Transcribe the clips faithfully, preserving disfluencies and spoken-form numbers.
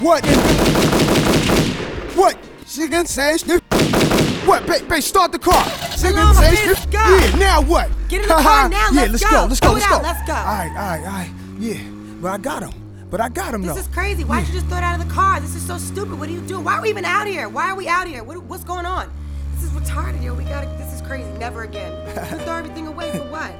What? What? She can say shit. What? Babe, babe, start the car. She can say shit. Yeah, now what? Get in the car now, yeah, let's let's go. go, let's go, Throw let's it go. out, let's go. Alright, alright, alright. Yeah, but I got him. But I got him though. This is crazy. Why'd you just throw it out of the car? This is so stupid. What are you doing? Why are we even out here? Why are we out here? What, what's going on? This is retarded, yo. We gotta, this is crazy. Never again. You throw everything away for what?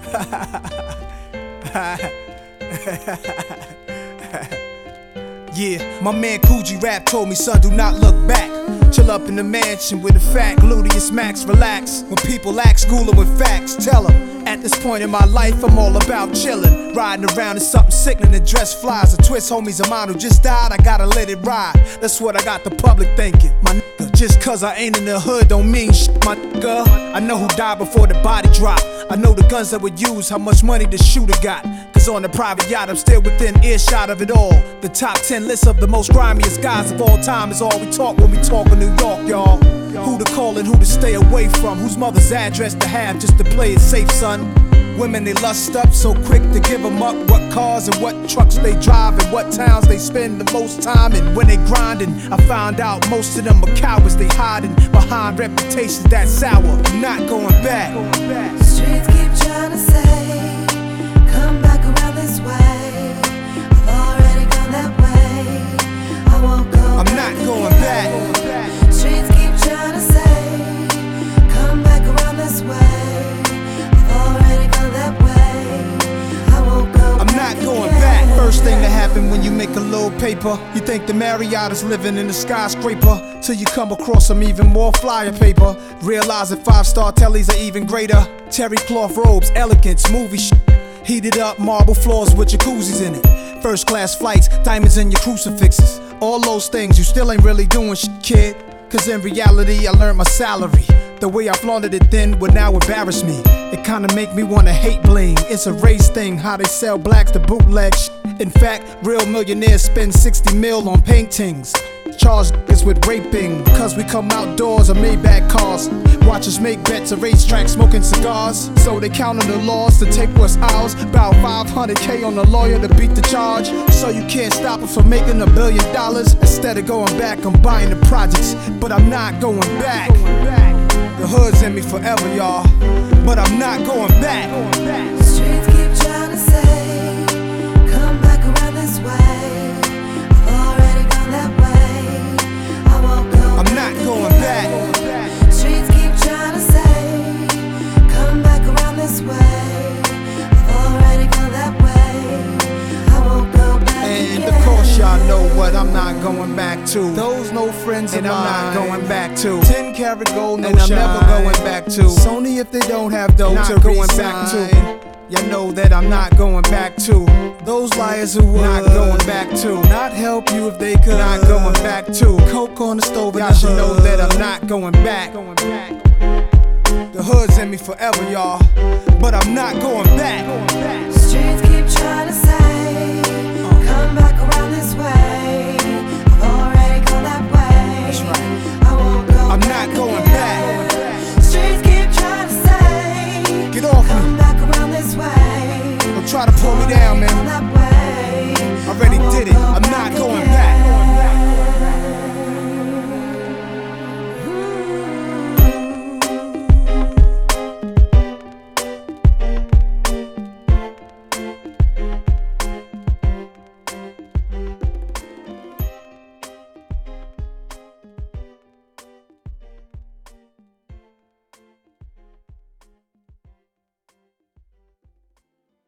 Yeah, my man Coogee Rap told me, son, do not look back. Chill up in the mansion with a fat gluteus max, relax. When people ask, school them with facts, tell them. At this point in my life, I'm all about chillin'. Riding around in something sickening and dress flies. A twist homies of mine who just died, I gotta let it ride. That's what I got the public thinking. My nigga, just cause I ain't in the hood don't mean shit, my nigga. I know who died before the body drop. I know the guns that were used, how much money the shooter got. Cause on the private yacht, I'm still within earshot of it all. The top ten list of the most grimiest guys of all time is all we talk when we talk in New York, y'all. Who to call and who to stay away from, whose mother's address to have just to play it safe, son. Women they lust up so quick to give them up. What cars and what trucks they drive and what towns they spend the most time in. When they grindin', I found out most of them are cowards. They hiding behind reputations that sour. I'm not going back. Streets keep trying to say, come back around this way. I've already gone that way. I won't go I'm back not going again. back. Streets keep trying to say, come back around this way. I've already gone that way. I won't go I'm back not going again. back. First thing that happened when you make a little paper, you think the Marriott is living in a skyscraper, till you come across some even more flyer paper. Realize that five-star tellies are even greater. Terry cloth robes, elegance, movie shit. Heated up marble floors with jacuzzis in it. First class flights, diamonds in your crucifixes. All those things, you still ain't really doing shit, kid. Cause in reality, I learned my salary. The way I flaunted it then would now embarrass me. It kinda make me wanna hate bling. It's a race thing, how they sell blacks to bootleg shit. In fact, real millionaires spend sixty mil on paintings. Charge niggas with raping, cause we come outdoors on Maybach cars. Watch us make bets at racetracks smoking cigars. So they count on the laws to take what's ours. About five hundred K on the lawyer to beat the charge. So you can't stop us from making a billion dollars. Instead of going back, I'm buying the projects. But I'm not going back. The hood's in me forever, y'all. But I'm not going back. Streets keep trying to say, come back around this way. I've already gone that way. I won't go I'm not going back. Streets keep trying to say, come back around this way. I've already gone that way. I won't go back And again. of course y'all know what I'm not going back to. Those no friends and I'm not going back to. Ten karat gold, no and I'm shine. never going back to. Sony if they don't have dough Not to going back to. Y'all know that I'm not going back to. Those liars who would not going back to. Not help you if they could. Not going back to. Coke on the stove, y'all should know that I'm not going back. The hood's in me forever, y'all. But I'm not going back. Streets keep trying to say, come back around this way.